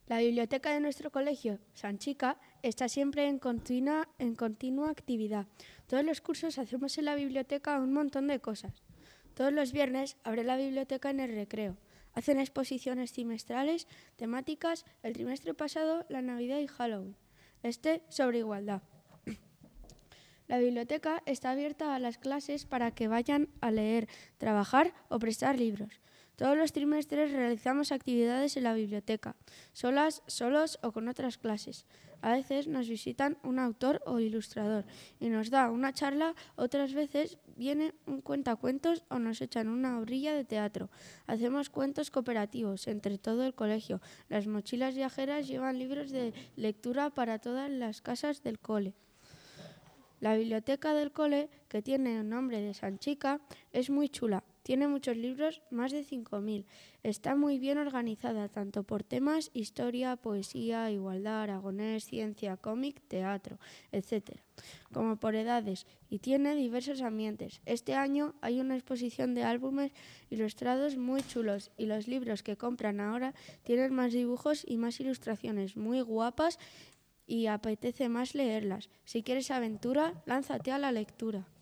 La biblioteca de nuestro colegio, San Chica, está siempre en continua actividad. Todos los cursos hacemos en la biblioteca un montón de cosas. Todos los viernes abre la biblioteca en el recreo. Hacen exposiciones trimestrales, temáticas, el trimestre pasado, la Navidad y Halloween. Sobre igualdad. La biblioteca está abierta a las clases para que vayan a leer, trabajar o prestar libros. Todos los trimestres realizamos actividades en la biblioteca, solos o con otras clases. A veces nos visitan un autor o ilustrador y nos da una charla, otras veces viene un cuentacuentos o nos echan una orilla de teatro. Hacemos cuentos cooperativos entre todo el colegio. Las mochilas viajeras llevan libros de lectura para todas las casas del cole. La biblioteca del cole, que tiene el nombre de San Chica, es muy chula. Tiene muchos libros, más de 5.000. Está muy bien organizada, tanto por temas, historia, poesía, igualdad, aragonés, ciencia, cómic, teatro, etc., como por edades, y tiene diversos ambientes. Este año hay una exposición de álbumes ilustrados muy chulos y los libros que compran ahora tienen más dibujos y más ilustraciones muy guapas y apetece más leerlas. Si quieres aventura, lánzate a la lectura.